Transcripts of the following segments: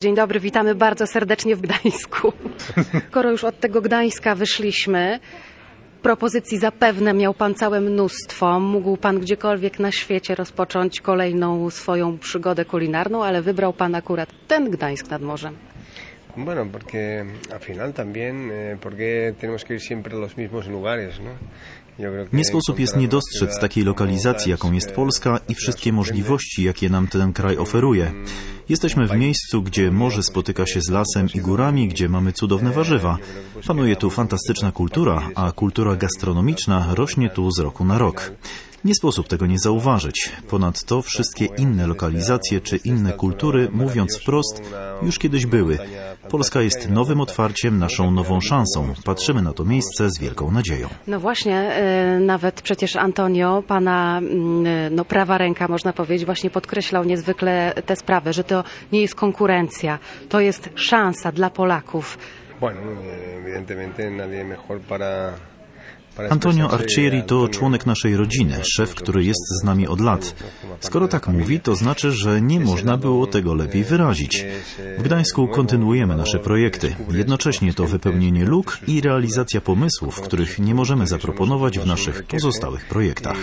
Dzień dobry, witamy bardzo serdecznie w Gdańsku. Skoro już od tego Gdańska wyszliśmy, propozycji zapewne miał pan całe mnóstwo. Mógł pan gdziekolwiek na świecie rozpocząć kolejną swoją przygodę kulinarną, ale wybrał pan akurat ten Gdańsk nad morzem. Bueno, porque al final también, porque tenemos que ir siempre a los mismos lugares, ¿no? Nie sposób jest nie dostrzec takiej lokalizacji, jaką jest Polska i wszystkie możliwości, jakie nam ten kraj oferuje. Jesteśmy w miejscu, gdzie morze spotyka się z lasem i górami, gdzie mamy cudowne warzywa. Panuje tu fantastyczna kultura, a kultura gastronomiczna rośnie tu z roku na rok. Nie sposób tego nie zauważyć. Ponadto wszystkie inne lokalizacje czy inne kultury, mówiąc wprost, już kiedyś były. Polska jest nowym otwarciem, naszą nową szansą. Patrzymy na to miejsce z wielką nadzieją. No właśnie, nawet przecież Antonio, pana prawa ręka, można powiedzieć, właśnie podkreślał niezwykle tę sprawę, że to nie jest konkurencja, to jest szansa dla Polaków. Bueno, evidentemente nadie mejor para... Antonio Arcieri to członek naszej rodziny, szef, który jest z nami od lat. Skoro tak mówi, to znaczy, że nie można było tego lepiej wyrazić. W Gdańsku kontynuujemy nasze projekty. Jednocześnie to wypełnienie luk i realizacja pomysłów, których nie możemy zaproponować w naszych pozostałych projektach.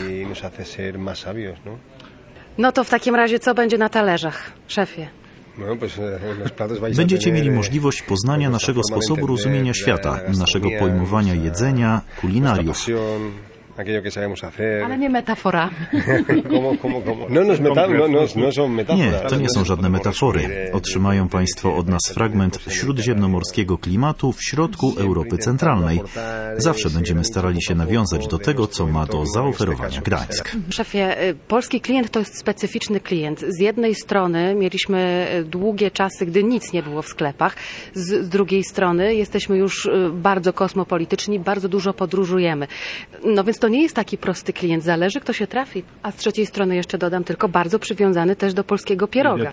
No to w takim razie co będzie na talerzach, szefie? Będziecie mieli możliwość poznania naszego sposobu rozumienia świata, naszego pojmowania jedzenia, kulinariów. Ale nie metafora. Nie, to nie są żadne metafory. Otrzymają Państwo od nas fragment śródziemnomorskiego klimatu w środku Europy Centralnej. Zawsze będziemy starali się nawiązać do tego, co ma do zaoferowania Gdańsk. Szefie, polski klient to jest specyficzny klient. Z jednej strony mieliśmy długie czasy, gdy nic nie było w sklepach. Z drugiej strony jesteśmy już bardzo kosmopolityczni, bardzo dużo podróżujemy. No więc to nie jest taki prosty klient, zależy kto się trafi. A z trzeciej strony jeszcze dodam tylko bardzo przywiązany też do polskiego pieroga.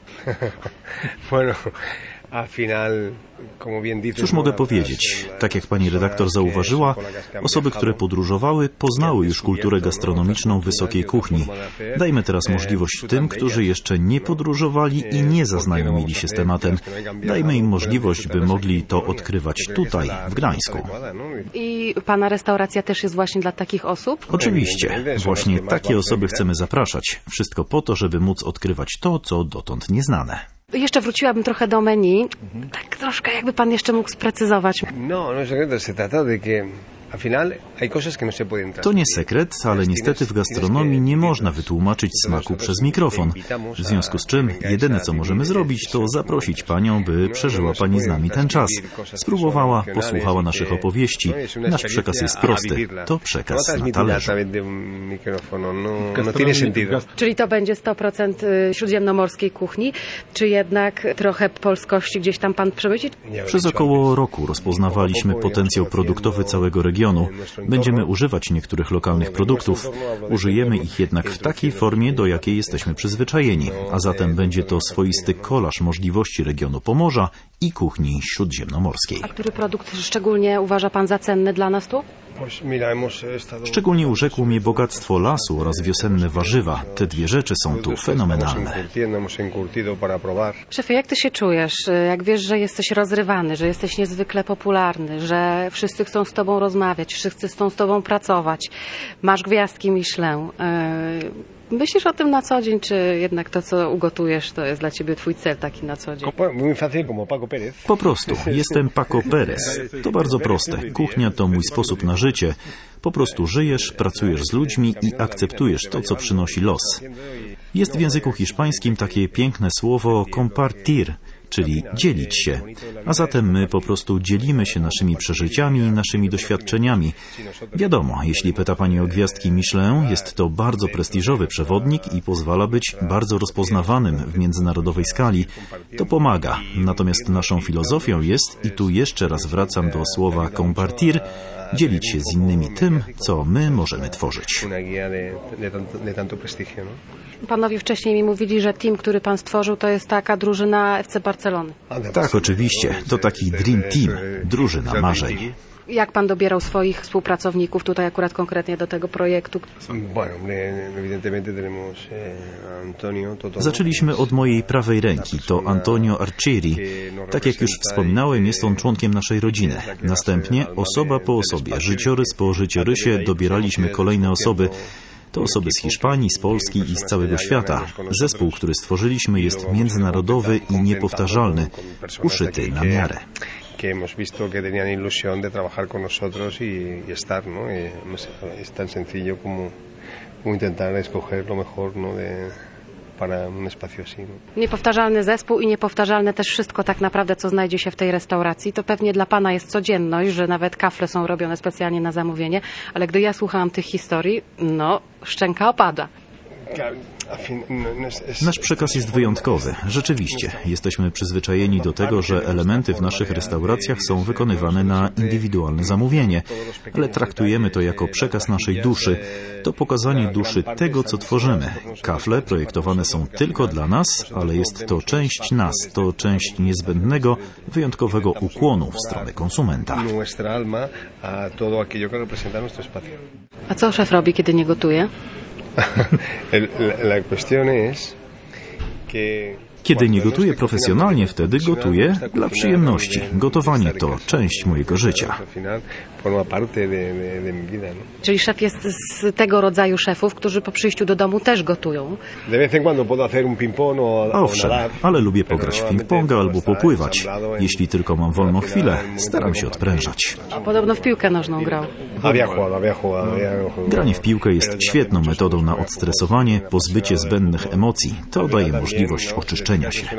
Cóż mogę powiedzieć? Tak jak pani redaktor zauważyła, osoby, które podróżowały, poznały już kulturę gastronomiczną wysokiej kuchni. Dajmy teraz możliwość tym, którzy jeszcze nie podróżowali i nie zaznajomili się z tematem. Dajmy im możliwość, by mogli to odkrywać tutaj, w Gdańsku. I pana restauracja też jest właśnie dla takich osób? Oczywiście. Właśnie takie osoby chcemy zapraszać. Wszystko po to, żeby móc odkrywać to, co dotąd nieznane. Jeszcze wróciłabym trochę do menu. Tak troszkę jakby pan jeszcze mógł sprecyzować. To nie sekret, ale niestety w gastronomii nie można wytłumaczyć smaku przez mikrofon. W związku z czym jedyne co możemy zrobić, to zaprosić panią, by przeżyła pani z nami ten czas. Spróbowała, posłuchała naszych opowieści. Nasz przekaz jest prosty. To przekaz na talerzu. Czyli to będzie 100% śródziemnomorskiej kuchni, czy jednak trochę polskości gdzieś tam pan przemyci? Przez około roku rozpoznawaliśmy potencjał produktowy całego regionu. Będziemy używać niektórych lokalnych produktów. Użyjemy ich jednak w takiej formie, do jakiej jesteśmy przyzwyczajeni. A zatem będzie to swoisty kolaż możliwości regionu Pomorza i kuchni śródziemnomorskiej. A który produkt szczególnie uważa pan za cenny dla nas tu? Szczególnie urzekło mnie bogactwo lasu oraz wiosenne warzywa. Te dwie rzeczy są tu fenomenalne. Szefie, jak ty się czujesz? Jak wiesz, że jesteś rozrywany, że jesteś niezwykle popularny, że wszyscy chcą z tobą rozmawiać, wszyscy chcą z tobą pracować, masz gwiazdki Michelin. Myślisz o tym na co dzień, czy jednak to, co ugotujesz, to jest dla ciebie twój cel taki na co dzień? Po prostu. Jestem Paco Pérez. To bardzo proste. Kuchnia to mój sposób na życie. Po prostu żyjesz, pracujesz z ludźmi i akceptujesz to, co przynosi los. Jest w języku hiszpańskim takie piękne słowo compartir, czyli dzielić się. A zatem my po prostu dzielimy się naszymi przeżyciami i naszymi doświadczeniami. Wiadomo, jeśli pyta pani o gwiazdki Michelin, jest to bardzo prestiżowy przewodnik i pozwala być bardzo rozpoznawanym w międzynarodowej skali. To pomaga. Natomiast naszą filozofią jest, i tu jeszcze raz wracam do słowa compartir, dzielić się z innymi tym, co my możemy tworzyć. Panowie wcześniej mi mówili, że team, który pan stworzył, to jest taka drużyna FC Barcelony. Tak, oczywiście. To taki dream team, drużyna marzeń. Jak pan dobierał swoich współpracowników tutaj akurat konkretnie do tego projektu? Zaczęliśmy od mojej prawej ręki, to Antonio Arcieri. Tak jak już wspominałem, jest on członkiem naszej rodziny. Następnie, osoba po osobie, życiorys po życiorysie, dobieraliśmy kolejne osoby. To osoby z Hiszpanii, z Polski i z całego świata. Zespół, który stworzyliśmy, jest międzynarodowy i niepowtarzalny, uszyty na miarę. Que hemos visto que tenían ilusión de trabajar con nosotros y estar, ¿no? Es tan sencillo como intentar escoger lo mejor, ¿no? Para un espacio así. ¿No? Niepowtarzalny zespół i niepowtarzalne też wszystko tak naprawdę, co znajdzie się w tej restauracji. To pewnie dla pana jest codzienność, że nawet kafle są robione specjalnie na zamówienie, ale gdy ja słuchałam tych historii, no, szczęka opada. Nasz przekaz jest wyjątkowy. Rzeczywiście, jesteśmy przyzwyczajeni do tego, że elementy w naszych restauracjach są wykonywane na indywidualne zamówienie, ale traktujemy to jako przekaz naszej duszy. To pokazanie duszy tego, co tworzymy. Kafle projektowane są tylko dla nas, ale jest to część nas, to część niezbędnego, wyjątkowego ukłonu w stronę konsumenta. A co szef robi, kiedy nie gotuje? La cuestión es que Kiedy nie gotuję profesjonalnie, wtedy gotuję dla przyjemności. Gotowanie to część mojego życia. Czyli szef jest z tego rodzaju szefów, którzy po przyjściu do domu też gotują. Owszem, ale lubię pograć w ping-ponga albo popływać. Jeśli tylko mam wolną chwilę, staram się odprężać. Podobno w piłkę nożną grał. Granie w piłkę jest świetną metodą na odstresowanie, pozbycie zbędnych emocji. To daje możliwość oczyszczenia się.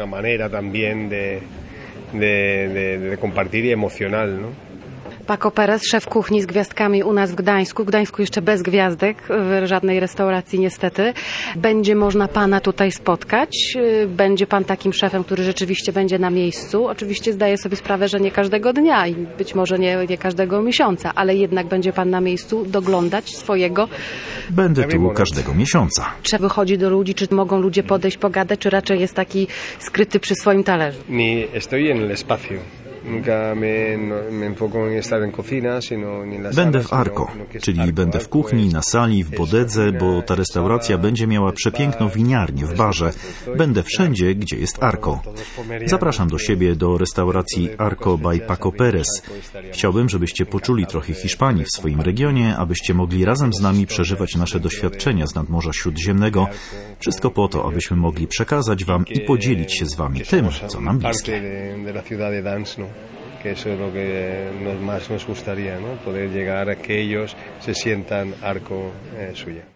Paco Pérez, szef kuchni z gwiazdkami u nas w Gdańsku. W Gdańsku jeszcze bez gwiazdek, w żadnej restauracji niestety. Będzie można pana tutaj spotkać. Będzie pan takim szefem, który rzeczywiście będzie na miejscu. Oczywiście zdaję sobie sprawę, że nie każdego dnia i być może nie każdego miesiąca, ale jednak będzie pan na miejscu doglądać swojego. Będę tu każdego miesiąca. Czy wychodzi do ludzi, czy mogą ludzie podejść, pogadać, czy raczej jest taki skryty przy swoim talerzu? Będę w Arco, czyli będę w kuchni, na sali, w bodedze, bo ta restauracja będzie miała przepiękną winiarnię w barze. Będę wszędzie, gdzie jest Arco. Zapraszam do siebie, do restauracji Arco by Paco Pérez. Chciałbym, żebyście poczuli trochę Hiszpanii w swoim regionie, abyście mogli razem z nami przeżywać nasze doświadczenia z nadmorza Śródziemnego. Wszystko po to, abyśmy mogli przekazać wam i podzielić się z wami tym, co nam bliskie. Que eso es lo que más nos gustaría, ¿no? Poder llegar a que ellos se sientan Arco suya.